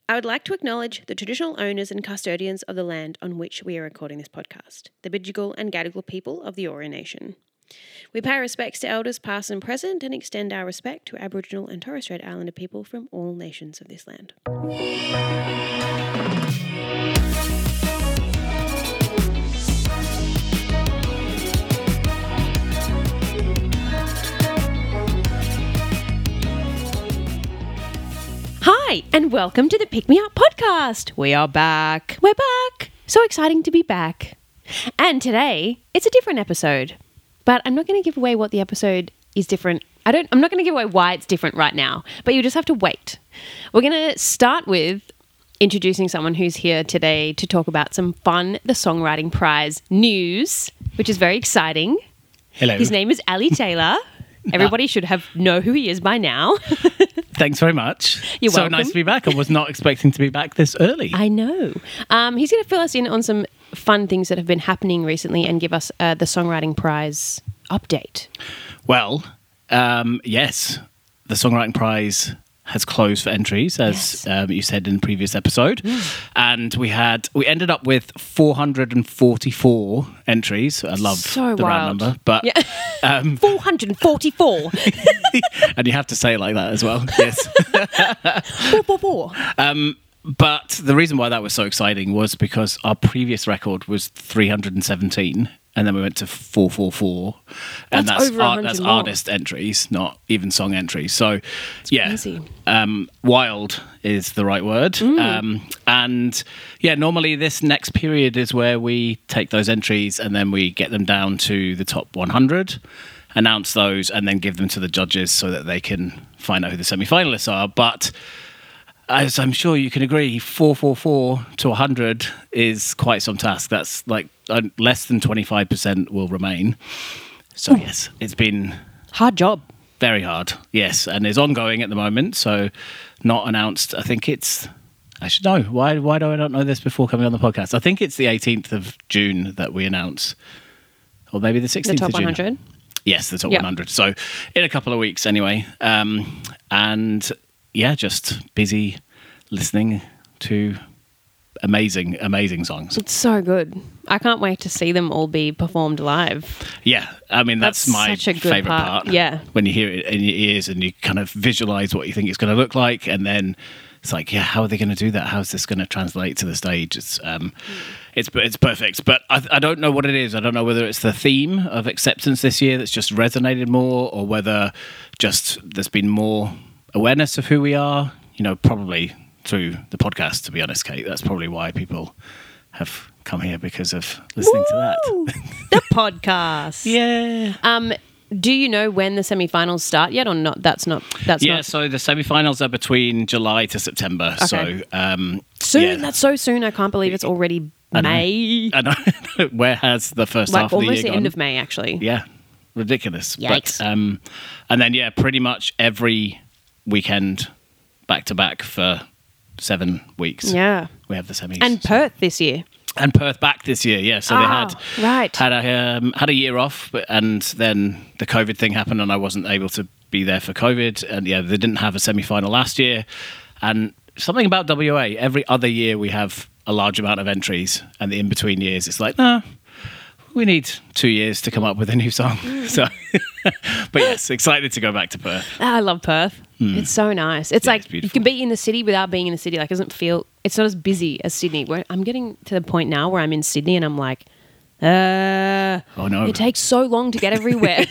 I would like to acknowledge the traditional owners and custodians of the land on which we are recording this podcast, the Bidjigal and Gadigal people of the Eora Nation. We pay respects to elders past and present and extend our respect to Aboriginal and Torres Strait Islander people from all nations of this land. Hi, and welcome to the Pick Me Up podcast. We are back. We're back. So exciting to be back. And today, it's a different episode. But I'm not going to give away what the episode is different. I'm not going to give away why it's different right now, but you just have to wait. We're going to start with introducing someone who's here today to talk about some fun The Songwriting Prize news, which is very exciting. Hello. His name is Ali Taylor. Everybody should know who he is by now. Thanks very much. You're so welcome. nice to be back. I was not expecting to be back this early. I know. He's going to fill us in on some fun things that have been happening recently and give us the Songwriting Prize update. Well, yes, the Songwriting Prize has closed for entries, as you said in the previous episode. And we ended up with 444 entries. I love So the wild. round number. But 444. and you have to say it like that as well. Yes. 444. But the reason why that was so exciting was because our previous record was 317, and then we went to 444, and That's over 100 that's more. artist entries, not even song entries. So, crazy. Wild is the right word. And yeah, normally this next period is where we take those entries and then we get them down to the top 100, announce those, and then give them to the judges so that they can find out who the semi-finalists are. But as I'm sure you can agree, 444 to 100 is quite some task. That's like less than 25% will remain. So yes, it's been Hard job. very hard. Yes, and is ongoing at the moment. So not announced. I think it's. I should know. Why do I not know this before coming on the podcast? I think it's the 18th of June that we announce, or maybe the 16th The top of June. 100. Yes, the top Yeah. 100. So in a couple of weeks anyway. And yeah, just busy listening to amazing, amazing songs. It's so good. I can't wait to see them all be performed live. Yeah, I mean, that's my such a good favourite part. part. Yeah. When you hear it in your ears and you kind of visualise what you think it's going to look like, and then it's like, yeah, how are they going to do that? How's this going to translate to the stage? It's perfect. But I don't know what it is. I don't know whether it's the theme of acceptance this year that's just resonated more, or whether just there's been more awareness of who we are. You know, probably through the podcast, to be honest, Kate. That's probably why people have come here, because of listening to Woo! that. The podcast. Yeah. Do you know when the semi-finals start yet or not? That's not. So the semi-finals are between July to September. Okay. So Soon. yeah. That's so soon. I can't believe it's already I know. May. I know. Where has the first Like half of the year almost the gone? end of May, actually. Yeah, ridiculous. Yikes. But, and then pretty much every weekend back to back for 7 weeks. Yeah. We have the semis. And Perth this year. And Perth back this year, yeah. So they had a year off, and then the COVID thing happened, and I wasn't able to be there for COVID. And yeah, they didn't have a semi-final last year. And something about WA, every other year we have a large amount of entries, and the in-between years it's like, no, we need 2 years to come up with a new song. So, but yes, excited to go back to Perth. I love Perth. It's so nice. It's like it's you beautiful. can be in the city without being in the city. Like, it doesn't feel. It's not as busy as Sydney. Where I'm getting to the point now where I'm in Sydney and I'm like, Oh no, it takes so long to get everywhere.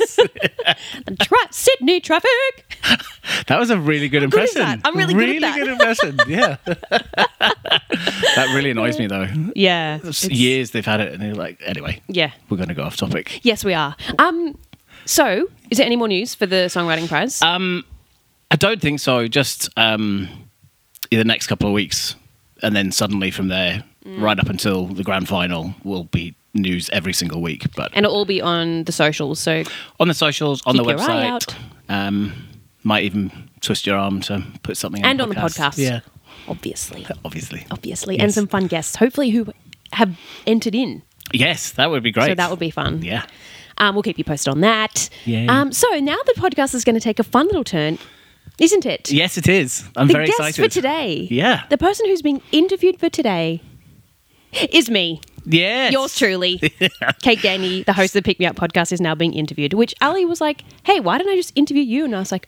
Sydney traffic. that was a really good good is impression. that? I'm really good at that. good impression. Yeah, that really annoys me though. Yeah. Years they've had it, and they're like, anyway, Yeah. we're going to go off topic. Yes, we are. So, is there any more news for the Songwriting Prize? I don't think so. Just in the next couple of weeks, and then suddenly from there, right up until the grand final, will be news every single week. But And it'll all be on the socials. So on the socials, on the keep your eye website, might even twist your arm to put something and on on the podcast. Yeah, obviously. obviously. And Yes. some fun guests, hopefully, who have entered in. Yes, that would be great. So that would be fun. Yeah. We'll keep you posted on that. Yay. So now the podcast is going to take a fun little turn isn't it? Yes, it is. I'm The very guest excited. for today. Yeah. The person who's being interviewed for today is me. Yes. Yours truly. Kate Gandy, the host of the Pick Me Up podcast, is now being interviewed, which Ali was like, hey, why don't I just interview you? And I was like,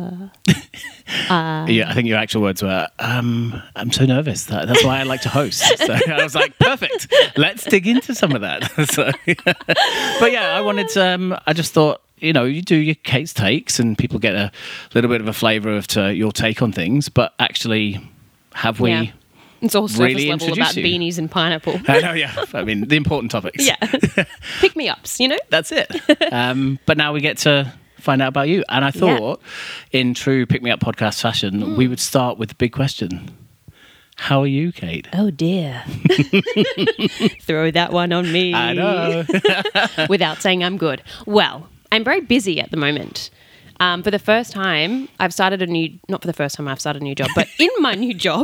Yeah, I think your actual words were, I'm so nervous. That's why I like to host. So I was like, perfect. Let's dig into some of that. So, but yeah, I just thought, you do your Kate's takes and people get a little bit of a flavour of your take on things, but actually have we... Yeah. It's all surface really level about introduce you? beanies and pineapple. I know, yeah. I mean, the important topics. Yeah. Pick me ups, That's it. But now we get to find out about you. And I thought, in true Pick Me Up podcast fashion, we would start with the big question. How are you, Kate? Oh, dear. Throw that one on me. I know. Without saying I'm good. Well, I'm very busy at the moment. For the first time, I've started not for the first time I've started a new job, but in my new job,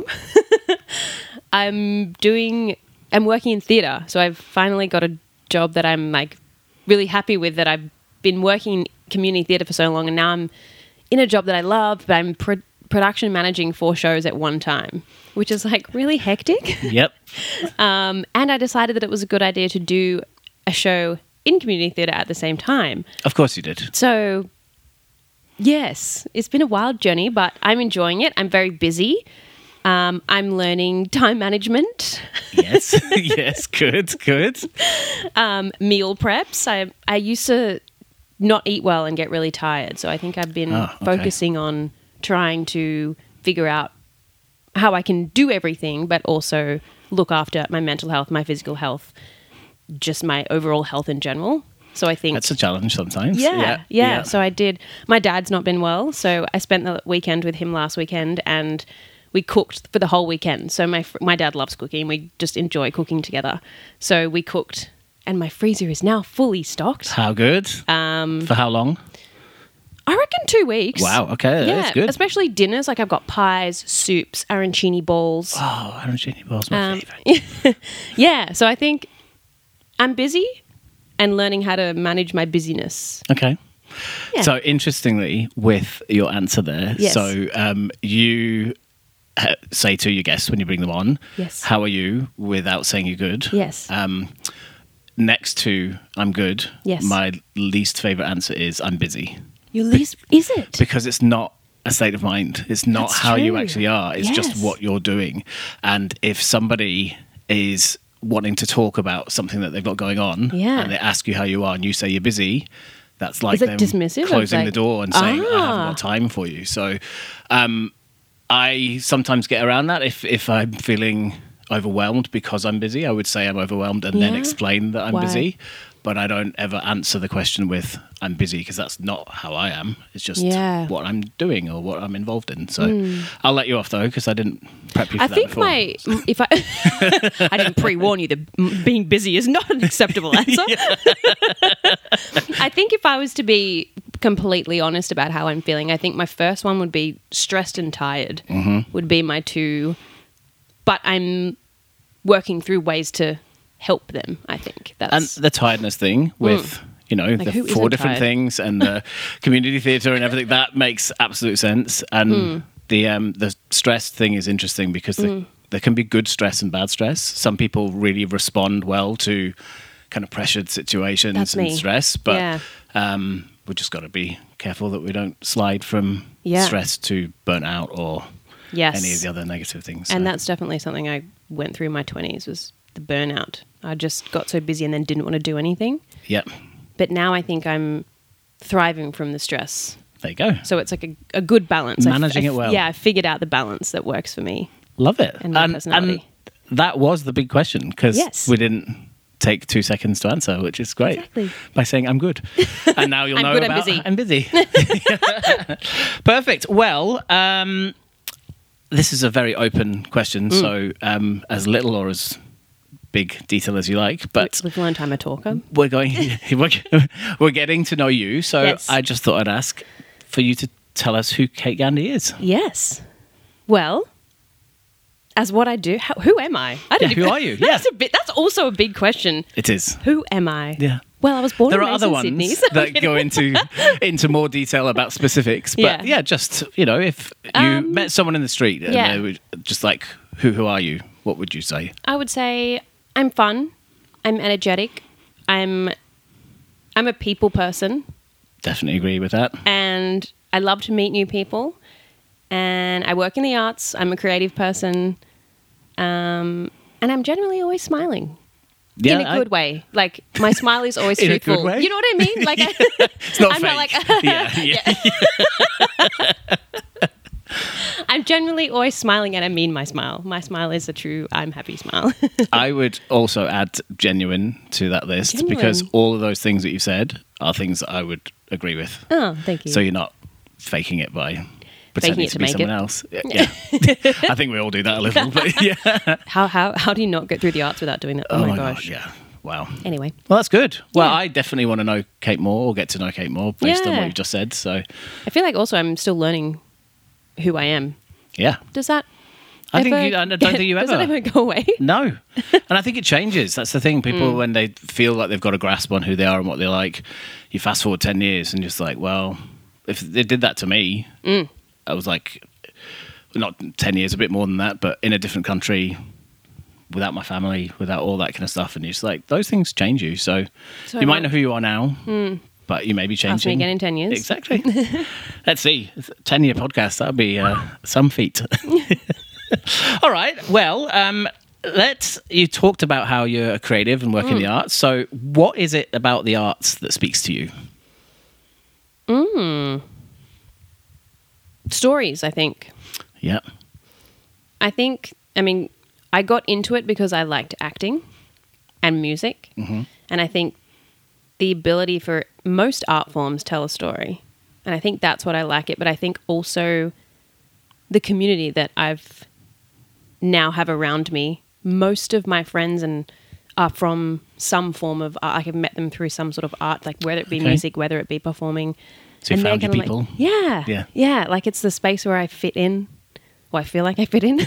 I'm working in theatre. So I've finally got a job that I'm like really happy with, that I've been working in community theatre for so long, and now I'm in a job that I love, but I'm production managing 4 shows at one time, which is like really hectic. Yep. And I decided that it was a good idea to do a show in community theatre at the same time. Of course you did. So, yes, it's been a wild journey, but I'm enjoying it. I'm very busy. I'm learning time management. Yes. Yes. Good. Meal preps. I used to not eat well and get really tired. So I think I've been focusing on trying to figure out how I can do everything, but also look after my mental health, my physical health, just my overall health in general. So I think that's a challenge sometimes. Yeah. So I did. My dad's not been well, so I spent the weekend with him last weekend, and we cooked for the whole weekend. So my dad loves cooking. We just enjoy cooking together. So we cooked, and my freezer is now fully stocked. How good? For how long? I reckon 2 weeks. Wow. Okay, that's good. Especially dinners. Like I've got pies, soups, arancini balls. Oh, arancini balls, my favourite. Yeah. So I think I'm busy and learning how to manage my busyness. Okay. Yeah. So interestingly, with your answer there, Yes. so you say to your guests when you bring them on, Yes. how are you, without saying you're good. Yes. Next to I'm good, Yes. my least favourite answer is I'm busy. Your least, is it? Because it's not a state of mind. It's not That's how you true. actually are. It's Yes. just what you're doing. And if somebody is wanting to talk about something that they've got going on, Yeah. and they ask you how you are and you say you're busy, that's like Is it them dismissive of closing like- the door and saying, I haven't Ah. got time for you. So I sometimes get around that if I'm feeling overwhelmed because I'm busy. I would say I'm overwhelmed and then Yeah? explain that I'm Why? busy. But I don't ever answer the question with I'm busy, because that's not how I am. It's just Yeah. what I'm doing or what I'm involved in. So I'll let you off though, because I didn't prep you for I that think before. if I I didn't pre-warn you that being busy is not an acceptable answer. I think if I was to be completely honest about how I'm feeling, I think my first one would be stressed and tired would be my 2, but I'm working through ways to help them, I think. And That's the tiredness thing with, Like, the who 4 isn't different tired? things and the community theatre and everything, that makes absolute sense. And the stress thing is interesting because there can be good stress and bad stress. Some people really respond well to kind of pressured situations That's and me. stress, but Yeah. we just got to be careful that we don't slide from Yeah. stress to burnout or yes. any of the other negative things. And So, that's definitely something I went through in my 20s was the burnout. I just got so busy and then didn't want to do anything. yeah, But now I think I'm thriving from the stress. there you go. So it's like a good balance. Managing it well. Yeah, I figured out the balance that works for me. Love it. And my personality. And that was the big question, because Yes. we didn't take 2 seconds to answer, which is great. Exactly. By saying I'm good. And now you'll I'm know good, I'm about busy. I'm busy. Perfect. Well, this is a very open question, so as little or as big detail as you like, but We've learned I'm a talker. we're getting to know you, so Yes. I just thought I'd ask for you to tell us who Kate Gandy is. Yes. Well, as what I do, who am I? I Yeah, who are you? Yeah. That's also a big question. It is. Who am I? Yeah. Well, I was born There and are raised other in ones Sydney. So that go into more detail about specifics. But Yeah. just, if you met someone in the street and yeah. they were just like, who are you? What would you say? I would say I'm fun. I'm energetic. I'm a people person, Definitely agree with that. and I love to meet new people. And I work in the arts. I'm a creative person, and I'm generally always smiling. Yeah, In a good way. Like, my smile is always In a truthful. good way? You know what I mean? Like, It's not I'm fake. not like, yeah. I'm generally always smiling, and I mean my smile. My smile is a true I'm happy smile. I would also add genuine to that list Genuine. because all of those things that you said are things that I would agree with. Oh, thank you. So you're not faking it by pretending it to to be make someone it. else. Yeah. I think we all do that a little, but yeah. How do you not get through the arts without doing that? Oh, my gosh. God, yeah. Wow. Anyway. Well, that's good. Well, Yeah. I definitely want to know Kate more or get to know Kate more based on Yeah. what you've just said. So, I feel like also I'm still learning who I am. yeah. Does that I ever, don't think you does ever. it ever go away? No. And I think it changes. That's the thing. People, when they feel like they've got a grasp on who they are and what they like, you fast forward 10 years and just like, well, if they did that to me, I was like, not 10 years, a bit more than that, but in a different country, without my family, without all that kind of stuff. And you're just like, those things change you. So you might know who you are now, but you may be changing. Ask me again in 10 years. Exactly. Let's see. 10-year podcast, that would be some feat. All right. Well, you talked about how you're a creative and work in the arts. So what is it about the arts that speaks to you? Stories, I think. Yeah. I mean, I got into it because I liked acting and music. Mm-hmm. And I think the ability for most art forms tell a story. And I think that's what I like it. But I think also the community that I've now have around me, most of my friends are from some form of art. I've met them through some sort of art, like whether it be Okay. music, whether it be performing. So you And they're found your kinda people. Like, Yeah. yeah. Like it's the space where I fit in. Well, I feel like I fit in.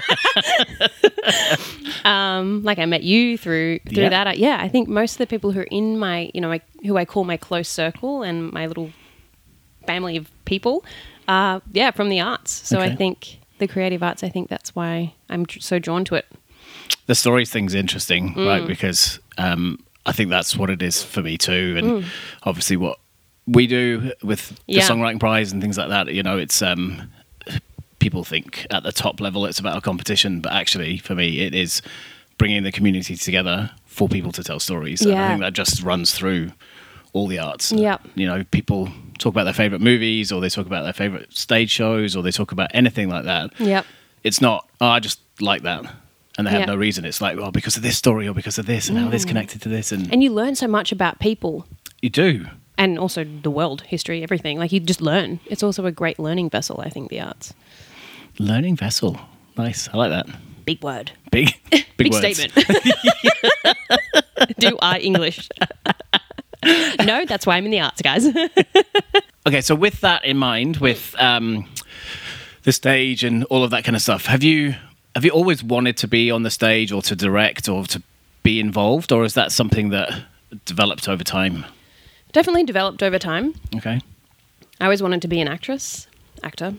Like I met you through Yeah. that. I think most of the people who are in my, who I call my close circle and my little family of people, from the arts. So Okay. I think the creative arts, I think that's why I'm so drawn to it. The stories thing's interesting, right? Because I think that's what it is for me too. And obviously what we do with the Yeah. Songwriting Prize and things like that, it's people think at the top level it's about a competition, but actually for me it is bringing the community together for people to tell stories. And I Yeah. think that just runs through all the arts. Yep. People talk about their favorite movies or they talk about their favorite stage shows or they talk about anything like that. Yep. It's not, I just like that. And they have Yeah. no reason. It's like, well, because of this story or because of this and how this connected to this. And And you learn so much about people you do. and also the world, history, everything. Like you just learn. It's also a great learning vessel, I think, the arts. Learning vessel. Nice. I like that. Big word. Big Big words. statement. Do I English? No, that's why I'm in the arts, guys. Okay, so with that in mind, with the stage and all of that kind of stuff, have you always wanted to be on the stage or to direct or to be involved, or is that something that developed over time? Definitely developed over time. Okay. I always wanted to be an actor.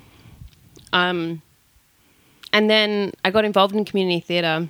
And then I got involved in community theatre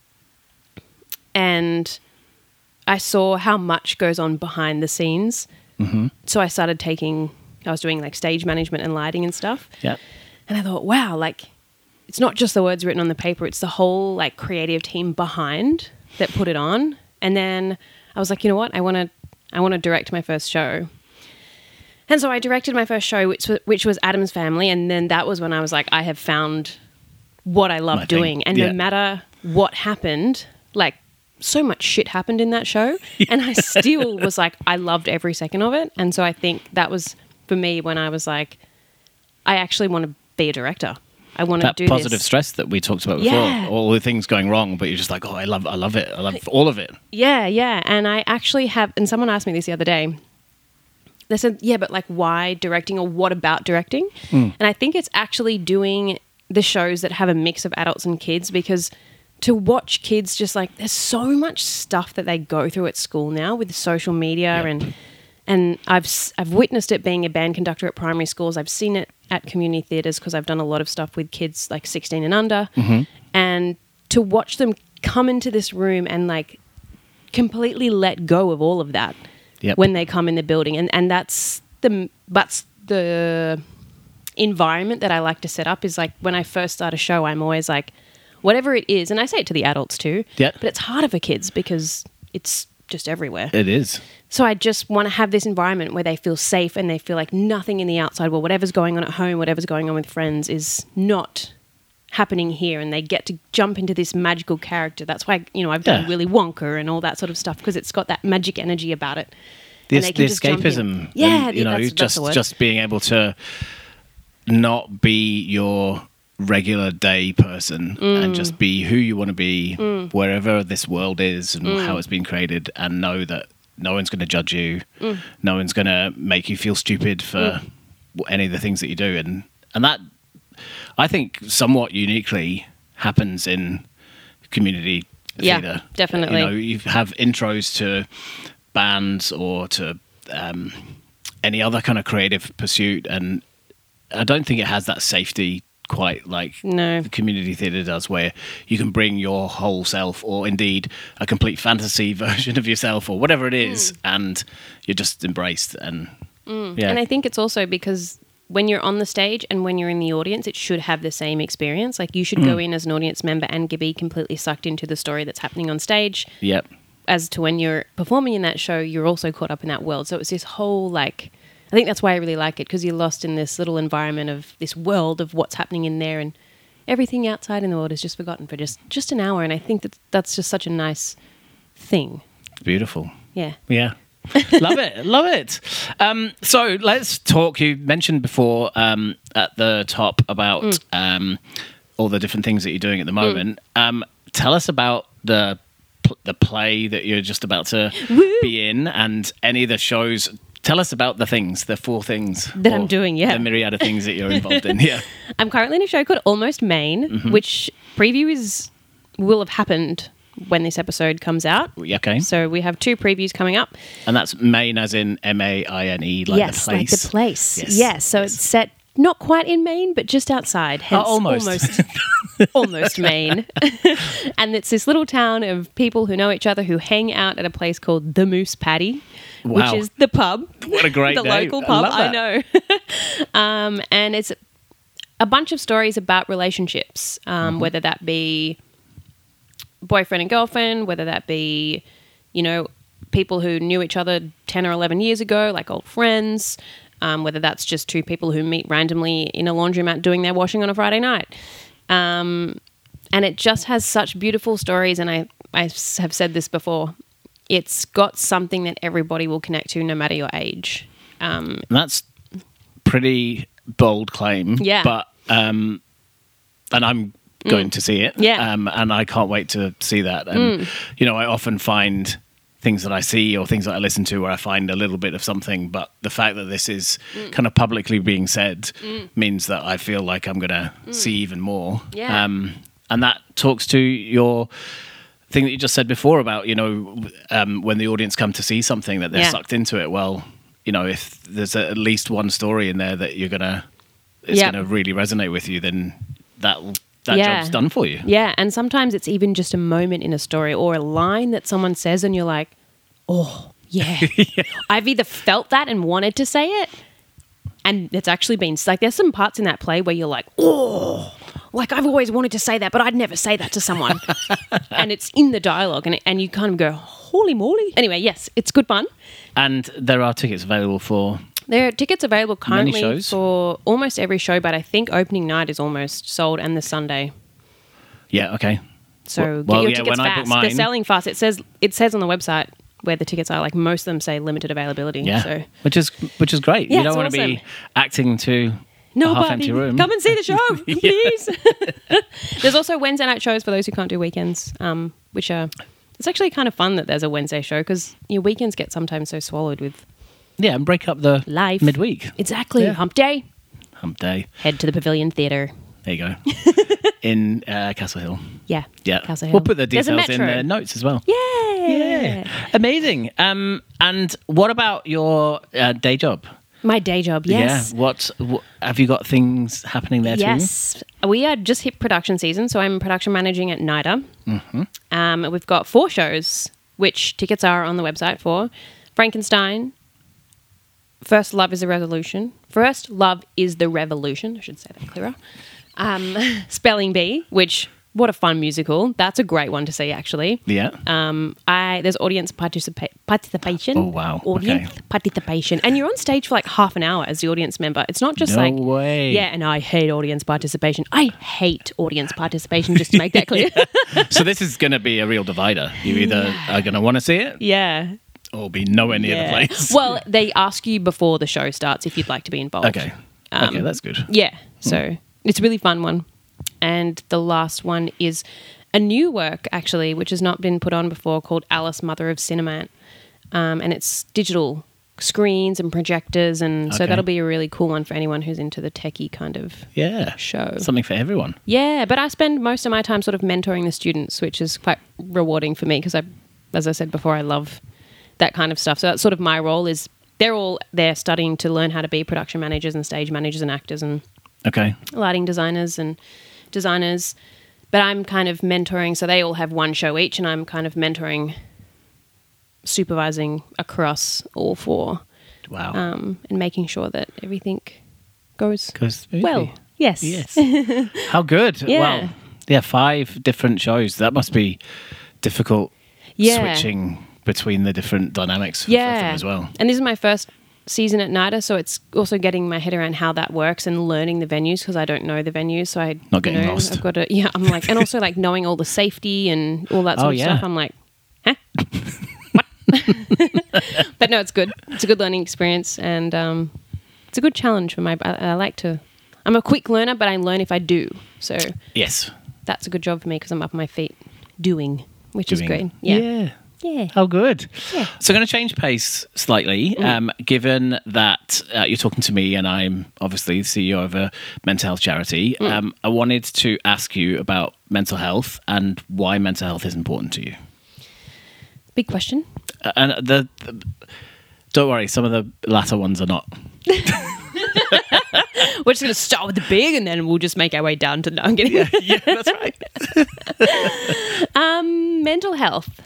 and I saw how much goes on behind the scenes. Mm-hmm. So I was doing like stage management and lighting and stuff. Yeah. And I thought, wow, like it's not just the words written on the paper, it's the whole like creative team behind that put it on. And then I was like, you know what? I want to direct my first show. And so I directed my first show, which was Addams Family. And then that was when I was like, I have found what I love My thing. doing. And Yeah. no matter what happened, like so much shit happened in that show. And I still was like, I loved every second of it. And so I think that was for me when I was like, I actually want to be a director. I want to That do positive this. stress that we talked about before, Yeah. all the things going wrong, but you're just like, oh, I love it. I love all of it. Yeah. And I actually have, and someone asked me this the other day. They said, yeah, but like why directing or what about directing? And I think it's actually doing the shows that have a mix of adults and kids because to watch kids just like, there's so much stuff that they go through at school now with social media and I've witnessed it being a band conductor at primary schools. I've seen it at community theatres because I've done a lot of stuff with kids like 16 and under. And to watch them come into this room and like completely let go of all of that when they come in the building. And that's the environment that I like to set up is like when I first start a show, I'm always like, whatever it is, and I say it to the adults too, but it's harder for kids because it's just everywhere. It is. So I just want to have this environment where they feel safe and they feel like nothing in the outside, well, whatever's going on at home, whatever's going on with friends is not happening here, and they get to jump into this magical character. That's why, you know, I've done Willy Wonka and all that sort of stuff because it's got that magic energy about it. The escapism. Yeah, you know, that's the word. Just being able to not be your regular day person and just be who you want to be wherever this world is and how it's been created, and know that no one's going to judge you, no one's going to make you feel stupid for any of the things that you do, and that I think somewhat uniquely happens in community theatre. Definitely. You know, you have intros to bands or to any other kind of creative pursuit, and I don't think it has that safety quite like the community theatre does, where you can bring your whole self, or indeed a complete fantasy version of yourself, or whatever it is, and you're just embraced. And and I think it's also because when you're on the stage and when you're in the audience, it should have the same experience. Like you should go in as an audience member and be completely sucked into the story that's happening on stage. Yep. As to when you're performing in that show, you're also caught up in that world. So it's this whole like, I think that's why I really like it, because you're lost in this little environment of this world of what's happening in there, and everything outside in the world is just forgotten for just an hour. And I think that's just such a nice thing. It's beautiful. Yeah. Yeah. Love it. Love it. So let's talk. You mentioned before at the top about all the different things that you're doing at the moment. Tell us about the play that you're just about to be in, and any of the shows. Tell us about the 4 things that I'm doing. The myriad of things that you're involved in. Yeah, I'm currently in a show called Almost Maine, which preview will have happened when this episode comes out. Okay. So we have 2 previews coming up, and that's Maine as in Maine, like the place. Like the place. Yes. So it's set not quite in Maine, but just outside. Hence almost Maine. And it's this little town of people who know each other, who hang out at a place called the Moose Paddy, which is the pub. What a great the name. local pub. I know. And it's a bunch of stories about relationships, whether that be boyfriend and girlfriend, whether that be, you know, people who knew each other 10 or 11 years ago, like old friends, whether that's just 2 people who meet randomly in a laundromat doing their washing on a Friday night. And it just has such beautiful stories, and I have said this before, it's got something that everybody will connect to no matter your age. That's pretty bold claim. Yeah. But, and I'm going to see it. Yeah. And I can't wait to see that. And, you know, I often find things that I see or things that I listen to where I find a little bit of something, but the fact that this is kind of publicly being said means that I feel like I'm going to see even more. Yeah. And that talks to your thing that you just said before about, you know, when the audience come to see something that they're sucked into it. Well, you know, if there's at least one story in there that it's going to really resonate with you, then that job's done for you. Yeah, and sometimes it's even just a moment in a story or a line that someone says and you're like, oh, yeah. I've either felt that and wanted to say it, and it's actually been, like, there's some parts in that play where you're like, oh, like I've always wanted to say that, but I'd never say that to someone. And it's in the dialogue, and you kind of go, holy moly. Anyway, yes, it's good fun. And there are tickets available for... There are tickets available currently shows? for almost every show, but I think opening night is almost sold, and the Sunday. Yeah, okay. So get your tickets when I fast. book mine, They're selling fast. It says on the website where the tickets are, like most of them say limited availability. Yeah, so. which is great. Yeah, you don't want to be acting to a half-empty room. Come and see the show, please. There's also Wednesday night shows for those who can't do weekends, which are... It's actually kind of fun that there's a Wednesday show because your weekends get sometimes so swallowed with... Yeah, and break up the life. Midweek. Exactly. Yeah. Hump day. Hump day. Head to the Pavilion Theatre. There you go. in Castle Hill. Yeah. Yeah. Castle Hill. We'll put the There's a details in metro. the notes as well. Yeah. Amazing. And what about your day job? My day job, yes. Yeah. What have you got things happening there too? Yes. We are just hit production season, so I'm production managing at NIDA. Mm-hmm. We've got 4 shows, which tickets are on the website for. Frankenstein, First Love is the Revolution. First Love is the Revolution. I should say that clearer. Spelling Bee, which... What a fun musical. That's a great one to see, actually. Yeah. There's audience participation. Oh, wow. Audience participation. And you're on stage for like half an hour as the audience member. It's not just No like... way. Yeah, and I hate audience participation. I hate audience participation, just to make that clear. So this is going to be a real divider. You either are going to want to see it Yeah. or be nowhere near the place. Well, they ask you before the show starts if you'd like to be involved. Okay. Okay, that's good. Yeah. So it's a really fun one. And the last one is a new work, actually, which has not been put on before, called Alice, Mother of Cinemant. And it's digital screens and projectors. And so Okay. that'll be a really cool one for anyone who's into the techie kind of Yeah. show. Something for everyone. Yeah, but I spend most of my time sort of mentoring the students, which is quite rewarding for me because, as I said before, I love that kind of stuff. So that's sort of my role is they're all there studying to learn how to be production managers and stage managers and actors and Okay. lighting designers and designers, but I'm kind of mentoring, so they all have one show each, and I'm kind of mentoring, supervising across all 4, Wow. and making sure that everything goes Goes well. smoothly. Yes. Yes. How good. Yeah. Well, yeah, 5 different shows. That must be difficult switching between the different dynamics for them as well. And this is my first season at NIDA, so it's also getting my head around how that works and learning the venues because I don't know the venues, so I Not getting lost. I've got to, I'm like, and also like knowing all the safety and all that sort of stuff. I'm like, huh? What? But no, it's good. It's a good learning experience, and it's a good challenge for I like to. I'm a quick learner, but I learn if I do. So Yes. that's a good job for me because I'm up on my feet doing, which is great. Yeah. Yeah. How good. Yeah. So I'm going to change pace slightly, given that you're talking to me and I'm obviously the CEO of a mental health charity. I wanted to ask you about mental health and why mental health is important to you. Big question. And don't worry, some of the latter ones are not. We're just going to start with the big and then we'll just make our way down to... No, I'm kidding. Yeah, that's right. Mental health.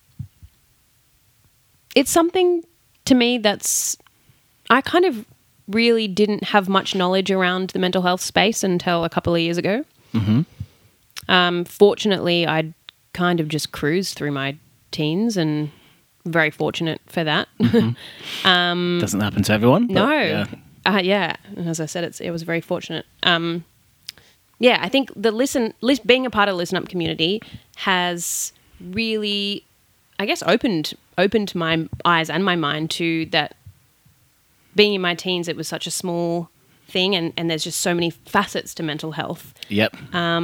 It's something to me that's... I kind of really didn't have much knowledge around the mental health space until a couple of years ago. Mm-hmm. Fortunately, I'd kind of just cruised through my teens and very fortunate for that. Mm-hmm. Doesn't happen to everyone. But No. Yeah. And as I said, it was very fortunate. Yeah, I think the being a part of the Listen Up community has really, I guess, opened my eyes and my mind to that. Being in my teens, it was such a small thing, and there's just so many facets to mental health. Yep.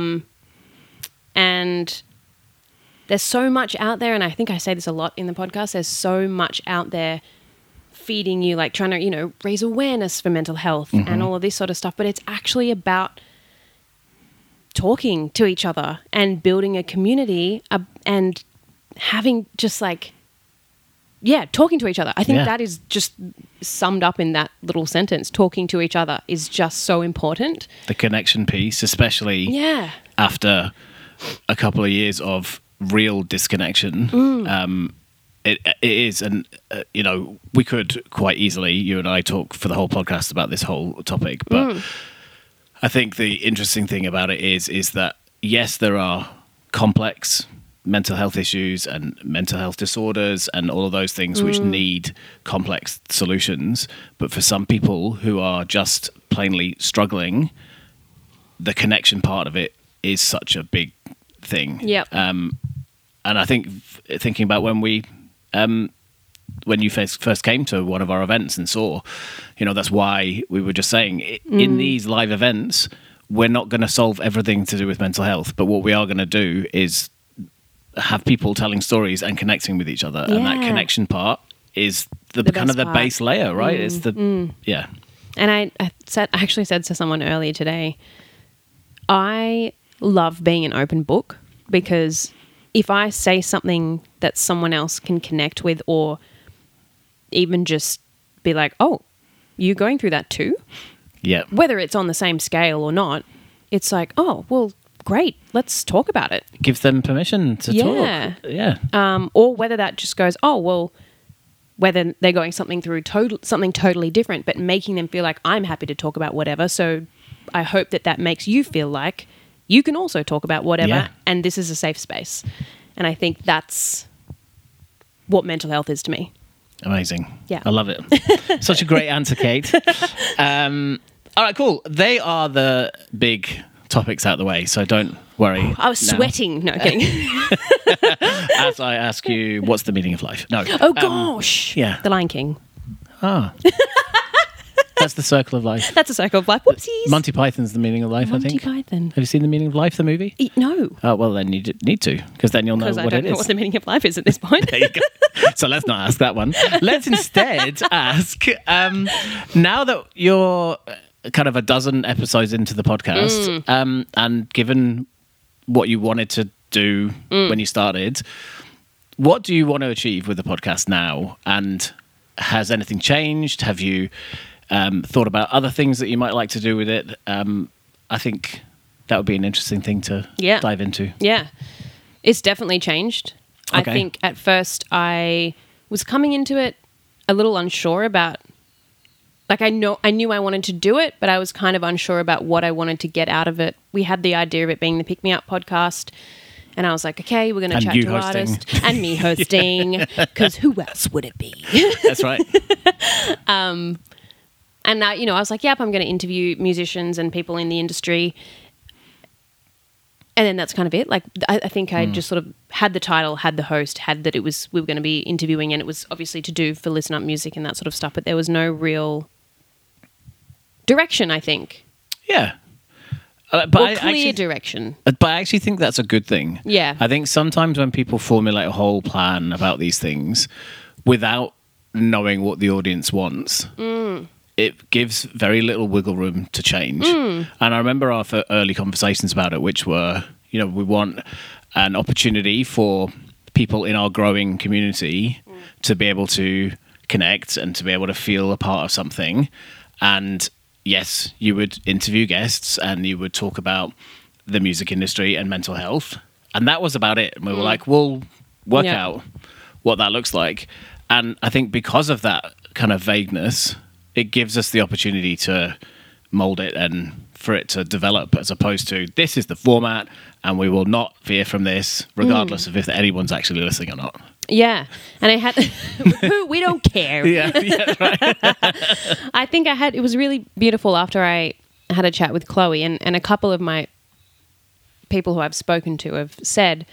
And there's so much out there, and I think I say this a lot in the podcast, there's so much out there feeding you, like trying to, raise awareness for mental health and all of this sort of stuff. But it's actually about talking to each other and building a community and having just talking to each other. I think that is just summed up in that little sentence. Talking to each other is just so important. The connection piece, especially after a couple of years of real disconnection. It is, and we could quite easily, you and I, talk for the whole podcast about this whole topic, but I think the interesting thing about it is that, yes, there are complex mental health issues and mental health disorders and all of those things which need complex solutions, but for some people who are just plainly struggling, the connection part of it is such a big thing. Yep. And I think thinking about when you first came to one of our events and saw, that's why we were just saying in these live events, we're not going to solve everything to do with mental health, but what we are going to do is have people telling stories and connecting with each other. And that connection part is the kind of the part. base layer, right? It's And I actually said to someone earlier today, I love being an open book, because if I say something that someone else can connect with, or even just be like, oh, you going through that too? Yeah. Whether it's on the same scale or not, it's like, oh, well, great, let's talk about it. Gives them permission to Yeah. talk. Yeah. Or whether that just goes, oh, well, whether they're going something totally different, but making them feel like I'm happy to talk about whatever. So I hope that makes you feel like you can also talk about whatever, Yeah. and this is a safe space. And I think that's what mental health is to me. Amazing. Yeah. I love it. Such a great answer, Kate. All right, cool. They are the big topics out of the way, so don't worry. I was now. sweating. No, kidding. As I ask you, what's the meaning of life? No. Oh, gosh. yeah. The Lion King. Ah. That's the circle of life. That's a circle of life. Whoopsies. Monty Python's the meaning of life, Monty I think. Python. Have you seen The Meaning of Life, the movie? No. Oh, well, then you need to, because then you'll know Because I what don't it know is. what the meaning of life is at this point. There you go. So let's not ask that one. Let's instead ask, now that you're kind of a dozen episodes into the podcast, and given what you wanted to do when you started, what do you want to achieve with the podcast now? And has anything changed? Have you thought about other things that you might like to do with it? I think that would be an interesting thing to dive into. Yeah. It's definitely changed. Okay. I think at first I was coming into it a little unsure about, like, I knew I wanted to do it, but I was kind of unsure about what I wanted to get out of it. We had the idea of it being the Pick Me Up podcast, and I was like, okay, we're going to And chat you to hosting. artists. And me hosting, because who else would it be? That's right. And now, I was like, yep, I'm going to interview musicians and people in the industry. And then that's kind of it. Like, I think I just sort of had the title, had the host, had that we were going to be interviewing, and it was obviously to do for Listen Up Music and that sort of stuff, but there was no real direction, I think. Yeah. Or clear direction. But I actually think that's a good thing. Yeah. I think sometimes when people formulate a whole plan about these things without knowing what the audience wants, it gives very little wiggle room to change. And I remember our early conversations about it, which were, we want an opportunity for people in our growing community to be able to connect and to be able to feel a part of something. And yes, you would interview guests and you would talk about the music industry and mental health. And that was about it. And we were like, we'll work out what that looks like. And I think because of that kind of vagueness, it gives us the opportunity to mold it and for it to develop, as opposed to this is the format and we will not veer from this regardless of if anyone's actually listening or not. Yeah. And I had, we don't care. Yeah, right. I think it was really beautiful after I had a chat with Chloe, and a couple of my people who I've spoken to have said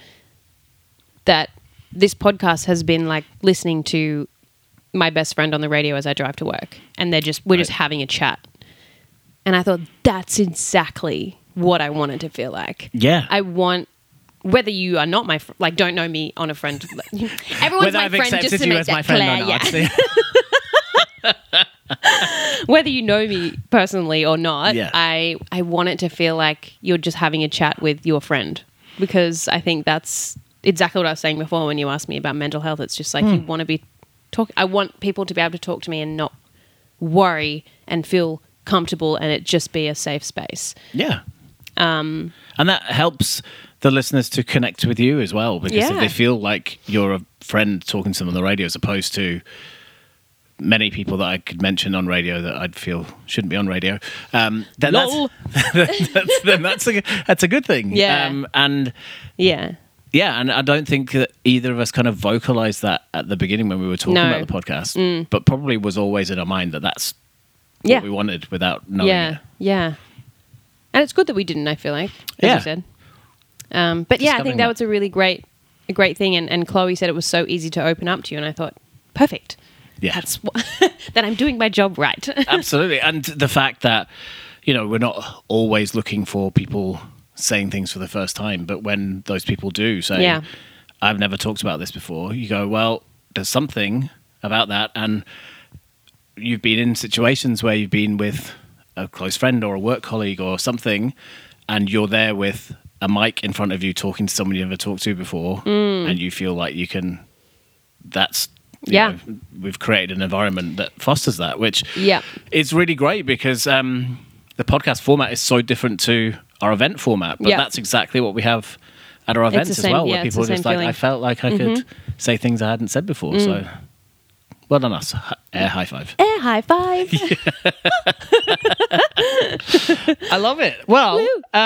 that this podcast has been like listening to my best friend on the radio as I drive to work, and we're just having a chat. And I thought that's exactly what I wanted to feel like. Yeah. I want, whether you are not my don't know me on a friend. Everyone's Whether my I've friend, just accepted to you make as that my friend clear. or not. Yeah. Whether you know me personally or not, Yeah. I want it to feel like you're just having a chat with your friend, because I think that's exactly what I was saying before when you asked me about mental health. It's just like you want to be I want people to be able to talk to me and not worry and feel comfortable, and it just be a safe space. Yeah. And that helps the listeners to connect with you as well, because if they feel like you're a friend talking to them on the radio, as opposed to many people that I could mention on radio that I'd feel shouldn't be on radio, then that's a good thing. Yeah. And I don't think that either of us kind of vocalized that at the beginning when we were talking about the podcast, but probably was always in our mind that that's what we wanted without knowing it. Yeah. And it's good that we didn't, I feel like, as you said. But yeah, I think that was a really great thing. And Chloe said it was so easy to open up to you. And I thought, perfect. Yeah. That's that I'm doing my job right. Absolutely. And the fact that, we're not always looking for people saying things for the first time, but when those people do say, I've never talked about this before, you go, well, there's something about that. And you've been in situations where you've been with a close friend or a work colleague or something, and you're there with a mic in front of you talking to someone you never talked to before, and you feel like you can. That's you know, we've created an environment that fosters that, which is really great because the podcast format is so different to our event format, but that's exactly what we have at our events as well, where people are just like, I felt like I could say things I hadn't said before. So, well done us. Air high five. Air high five. I love it. Well,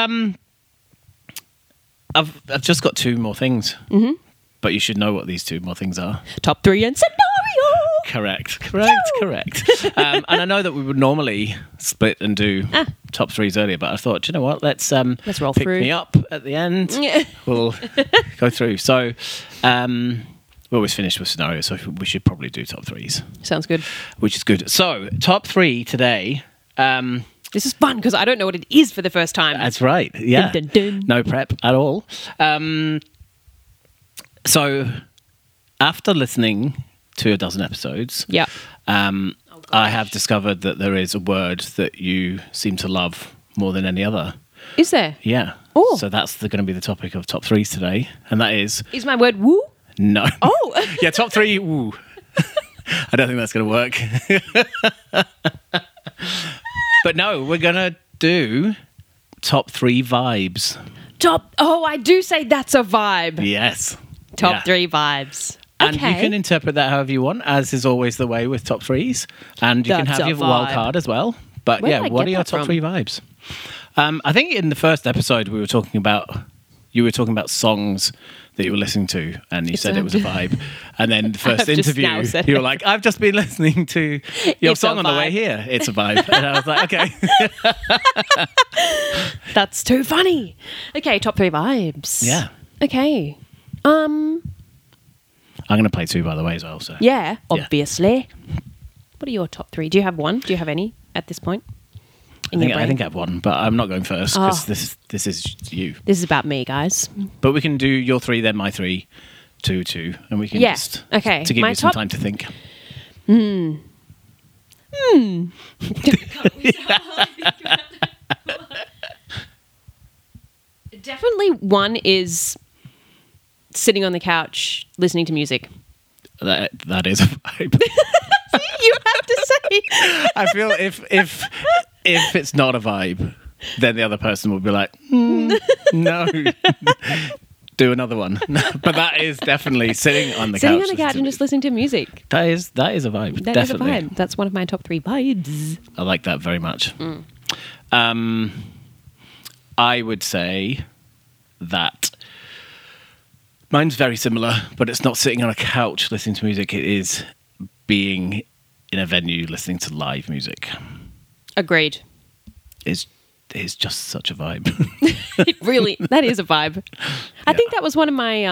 I've just got 2 more things, but you should know what these 2 more things are. Top 3 and scenario. Correct. And I know that we would normally split and do top 3s earlier, but I thought, do you know what? Let's roll pick through. me up at the end. We'll go through. So we always finish with scenarios, so we should probably do top 3s. Sounds good. Which is good. So top 3 today. This is fun because I don't know what it is for the first time. That's right. Yeah. Dun, dun, dun. No prep at all. So after listening to a dozen episodes, I have discovered that there is a word that you seem to love more than any other. Is there? Yeah. Oh. So that's going to be the topic of top 3s today, and that is... Is my word woo? No. Oh. Yeah, top 3, woo. I don't think that's going to work. But no, we're going to do top 3 vibes. I do say that's a vibe. Yes. Top 3 vibes. And you can interpret that however you want, as is always the way with top 3s. And you can That's have a your wild vibe. card as well. But Where did I what get are your that top from? 3 vibes? I think in the first episode you were talking about songs that you were listening to, and you said it was a vibe. And then the first I've just interview, now said you were it. like, I've just been listening to your It's song a on the way vibe. here. It's a vibe. And I was like, okay. That's too funny. Okay, top 3 vibes. Yeah. Okay. I'm going to play 2, by the way, as well. So Yeah, obviously. What are your top 3? Do you have one? Do you have any at this point? I think I have one, but I'm not going first because Oh. this is you. This is about me, guys. But we can do your 3, then my 3, 2, and we can Yeah, just okay. to give My you some top- time to think. Definitely one is sitting on the couch listening to music. That is a vibe. You have to say. I feel if it's not a vibe, then the other person will be like, no, do another one. But that is definitely sitting on the Sitting couch. on the couch and just listening to music. That is a vibe. That is definitely. a vibe. That's one of my top 3 vibes. I like that very much. I would say that mine's very similar, but it's not sitting on a couch listening to music. It is being in a venue listening to live music. Agreed. It's just such a vibe. It really, that is a vibe. I think that was one of my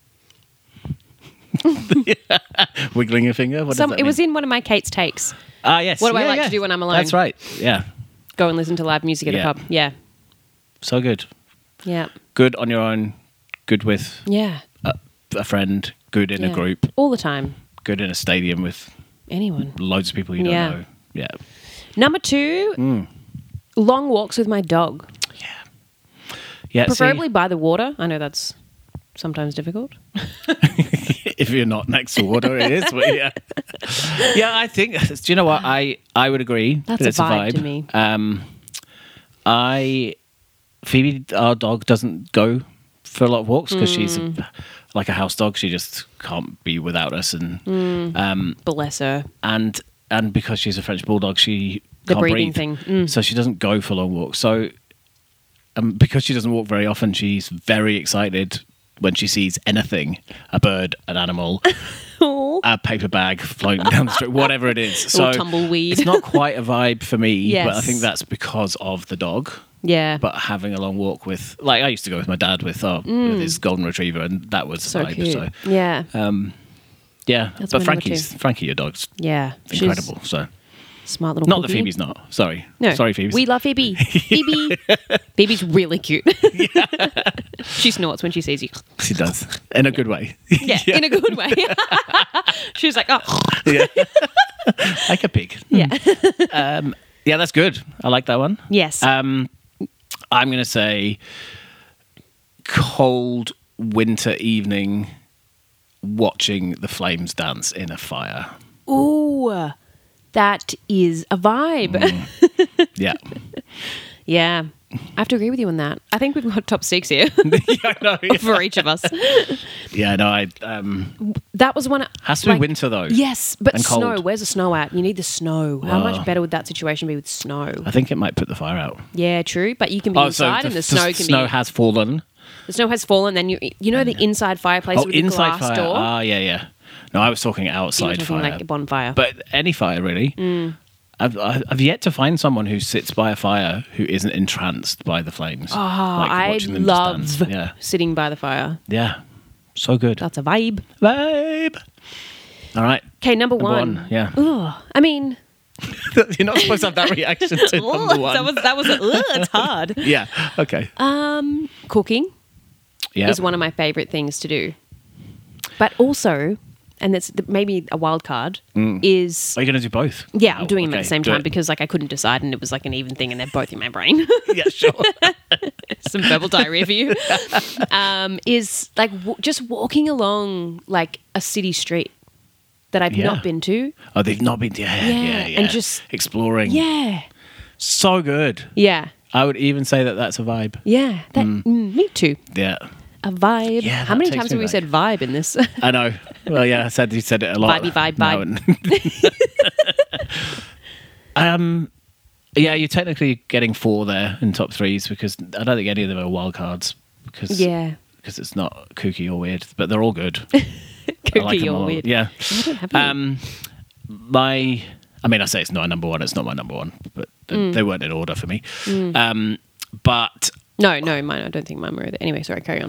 Wiggling your finger? What does that it mean? was in one of my Kate's takes. Ah, yes. What do I Yeah, like to yeah. do when I'm alone? That's right. Yeah. Go and listen to live music at Yeah. a pub. Yeah. So good. Yeah. Good on your own. Good with Yeah. a friend. Good in a Yeah. group. All the time. Good in a stadium with Anyone. loads of people you don't Yeah. know. Yeah. Number 2, long walks with my dog. Yeah. Preferably by the water. I know that's sometimes difficult. If you're not next to water, it is. But yeah. Yeah, I think. Do you know what? I would agree. That's that a it's vibe to me. Phoebe, our dog, doesn't go for a lot of walks because she's like a house dog. She just can't be without us, and Bless her. and because she's a French bulldog, she The can't breathing breathe. thing. So she doesn't go for long walks. So because she doesn't walk very often, she's very excited when she sees anything, a bird, an animal, Oh. a paper bag floating down the street, whatever it is. So tumbleweed. it's not quite a vibe for me, but I Yes. think that's because of the dog. Yeah. But having a long walk with, like, I used to go with my dad with his golden retriever, and that was a so vibe. cute. So Yeah. yeah, That's but my number Frankie, your dog's Yeah. She's incredible. So smart little not that puppy. Phoebe's not. Sorry, No. sorry, Phoebe. We love Phoebe. Phoebe. Phoebe's really cute. She snorts when she sees you. She does in a good way. Yeah, in a good way. She's like, oh. Yeah. Like a pig. Yeah. Yeah, that's good. I like that one. Yes. I'm going to say cold winter evening watching the flames dance in a fire. Ooh, that is a vibe. Yeah. Yeah. I have to agree with you on that. I think we've got top 6 here Yeah, I know. Yeah, for each of us. yeah no, I That was one. has to be winter though. Yes, but And snow. cold. Where's the snow at? You need the snow. How much better would that situation be with snow? I think it might put the fire out. Yeah, true. But you can be inside, and the snow can snow be. has fallen. The snow has fallen. Then you know the inside fireplace with the inside glass fire. door. Ah, yeah. No, I was talking You were outside talking fire. like a bonfire. But any fire, really. I've yet to find someone who sits by a fire who isn't entranced by the flames. Oh, Like I watching them just love dance. Yeah, sitting by the fire. yeah, so good. That's a vibe. Vibe. All right, Okay, number number one. Yeah, Ugh. I mean, you're not supposed to have that reaction to number one. that was it's hard. Yeah. Okay. Cooking Yeah. is one of my favorite things to do. But also, and that's maybe a wild card, is Are you going to do both? yeah, I'm Oh, doing them at okay, the same do time it. because like I couldn't decide and it was like an even thing and they're both in my brain. Yeah, sure. Some verbal diarrhea for you. Is like just walking along like a city street that I've Yeah. not been to. Oh, they've not been. Yeah. and just- exploring. Yeah. So good. Yeah. I would even say that that's a vibe. Yeah. Me too. Yeah. A vibe. Yeah, How that many takes times me have we back. said vibe in this? I know. Well, yeah, you said it a lot. Vibe. now. Yeah, you're technically getting 4 there in top 3s because I don't think any of them are wild cards because it's not kooky or weird, but they're all good. Kooky I like them or all. weird. Yeah. I don't have any. I say it's not a number one. It's not my number one, but they weren't in order for me. But No, mine. I don't think mine were either. Anyway, sorry, carry on.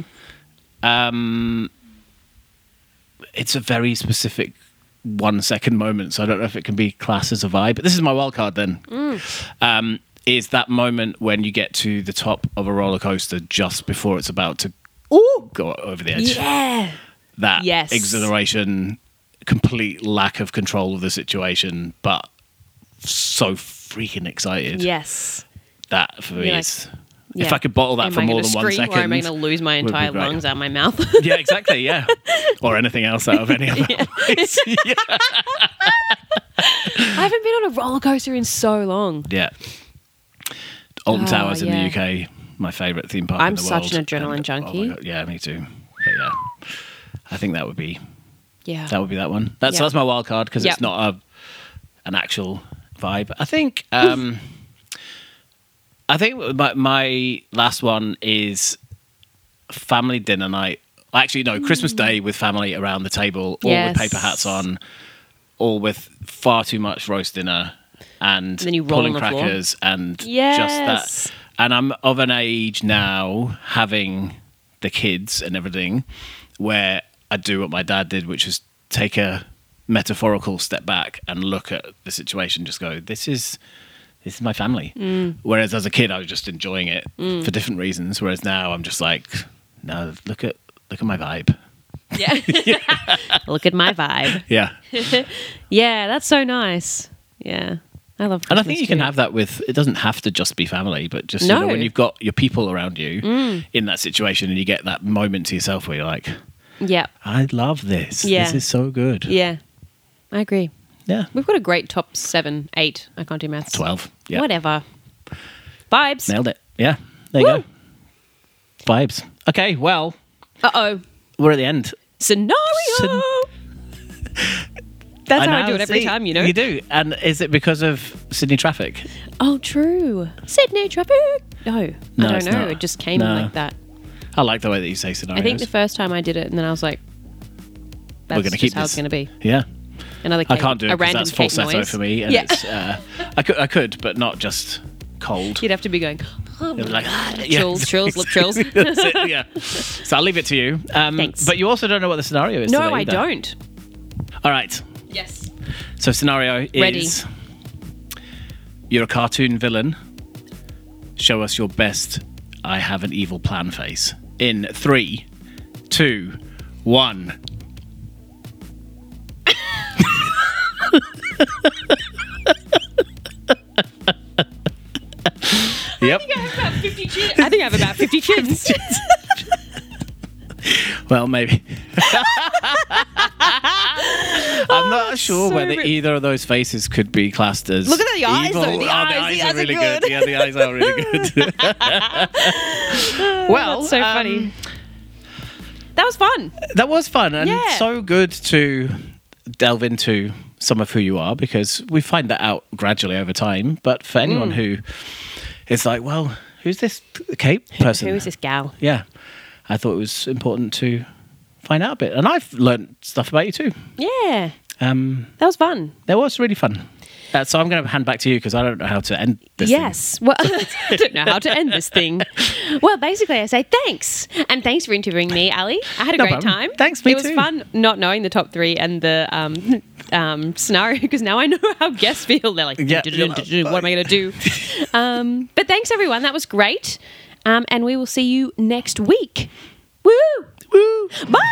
it's a very specific 1 second moment, so I don't know if it can be classed as a vibe. But this is my wild card then. Is that moment when you get to the top of a roller coaster just before it's about to go over the edge. Yeah. That Yes. exhilaration, complete lack of control of the situation, but so freaking excited. Yes. That for me You're like, is. yeah. If I could bottle that Am for I more gonna than 1 scream, second, or am I going to lose my would be entire great. lungs out my mouth? Yeah, exactly. Yeah, or anything else out of any other place. Yeah. I haven't been on a roller coaster in so long. Yeah. Alton Oh, Towers in yeah. the UK, my favourite theme park I'm in the world. such an adrenaline And- junkie. my God, yeah, me too. But yeah, I think that would be Yeah. that one. That's Yeah. that's my wild card because Yep. it's not an actual vibe. I think my last one is family dinner night. Actually, no, Christmas Day with family around the table, all Yes. with paper hats on, all with far too much roast dinner and Then you roll pulling on the floor. crackers and Yes. just that. And I'm of an age now, having the kids and everything, where I do what my dad did, which is take a metaphorical step back and look at the situation, just go, this is my family. Whereas as a kid, I was just enjoying it for different reasons. Whereas now I'm just like, no, look at my vibe. Yeah. Look at my vibe. Yeah. Yeah, that's so nice. Yeah. I love Christmas And I think you can too. have that with, it doesn't have to just be family, but just, No. when you've got your people around you in that situation and you get that moment to yourself where you're like, Yeah. I love this. Yeah. This is so good. Yeah. I agree. Yeah. We've got a great top 7, 8. I can't do maths. 12. Yeah. Whatever. Vibes. Nailed it. Yeah. There you Woo. go. Vibes. Okay. Well, Uh-oh. we're at the end. Scenario. That's how I know, do it every see, time, you know. You do. And is it because of Sydney traffic? Oh, true. Sydney traffic. No, No, I it's don't know. not. It just came No. like that. I like the way that you say scenarios. I think the first time I did it, and then I was like, "That's gonna just keep how this. it's going to be." Yeah. Another. I Kate, can't do it a because random that's Kate falsetto noise. for me. And Yeah. it's, I could, but not just cold. You'd have to be going. Like, Trills, lip trills. That's it, yeah. So I'll leave it to you. Thanks. But you also don't know what the scenario is. No, today I either. don't. All right. Yes. So scenario Ready. is you're a cartoon villain. Show us your best I have an evil plan face. In 3, 2, 1. Yep. I think I have about 50 chins. Well, maybe. I'm not sure so whether good. either of those faces could be classed as Look at the eyes, evil. though. The eyes are are really good. good. Yeah, the eyes are really good. Well, That's so funny. That was fun. That was fun and Yeah. so good to delve into some of who you are, because we find that out gradually over time. But for anyone who is like, well, who's this Kate person? Who is this gal? Yeah, I thought it was important to find out a bit. And I've learned stuff about you too. Yeah, That that was fun. was really fun. So I'm going to hand back to you because I don't know how to end this Yes. Well, I don't know how to end this thing. Well, basically, I say thanks. And thanks for interviewing me, Ali. I had a No great problem. time. Thanks, me It was too. fun not knowing the top three and the scenario, because now I know how guests feel. They're like, Yeah. what am I going to do? But thanks, everyone. That was great. And we will see you next week. Woo! Woo! Bye!